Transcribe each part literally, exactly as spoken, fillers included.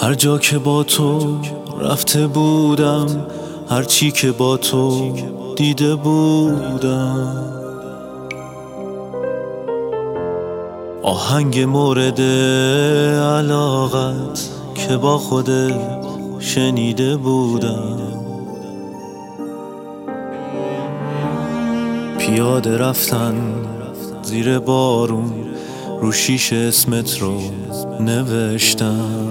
هر جا که با تو رفته بودم، هر چی که با تو دیده بودم، آهنگ مورد علاقت که با خودت شنیده بودم، پیاده رفتن زیر بارون، رو شیشه اسمت رو نوشتم،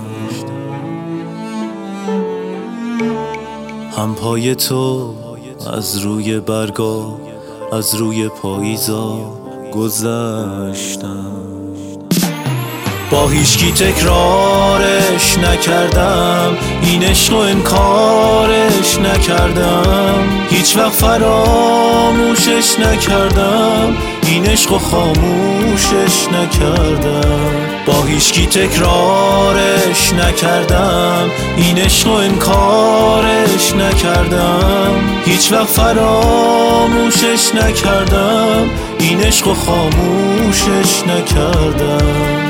هم پای تو از روی برگا، از روی پاییزا گذشتم، با هیچکی تکرارش نکردم، این عشق و انکارش نکردم، هیچ وقت فراموشش نکردم، این عشق و خاموشش نکردم، با هیچکی تکرارش نکردم، این عشق و انکارش نکردم، هیچ وقت فراموشش نکردم، این عشق و خاموشش نکردم.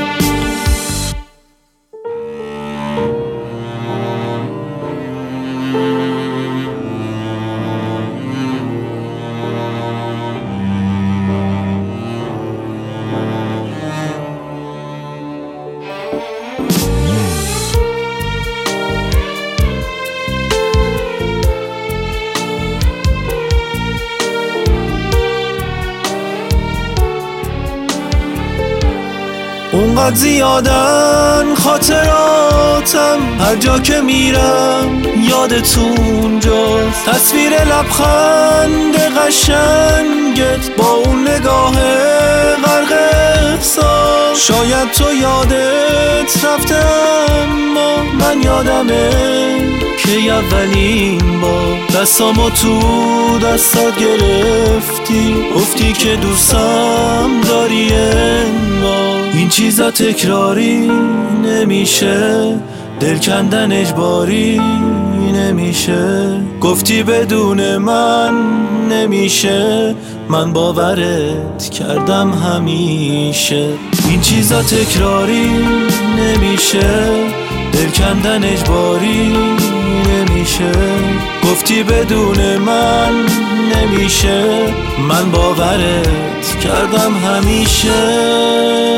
اونقدر زیادن خاطراتم، هر جا که میرم یادتون جاست، تصویر لبخند قشنگت با اون نگاه غرق احساس، شاید تو یادت رفته اما من یادمه که اولین بار دستامو تو دستات گرفتی، گفتی که دوستم داری انگار، این چیزا تکراری نمیشه، دل کندن اجباری نمیشه، گفتی بدون من نمیشه، من باورت کردم همیشه، این چیزا تکراری نمیشه، دل کندن اجباری نمیشه، گفتی بدون من نمیشه، من باورت کردم همیشه.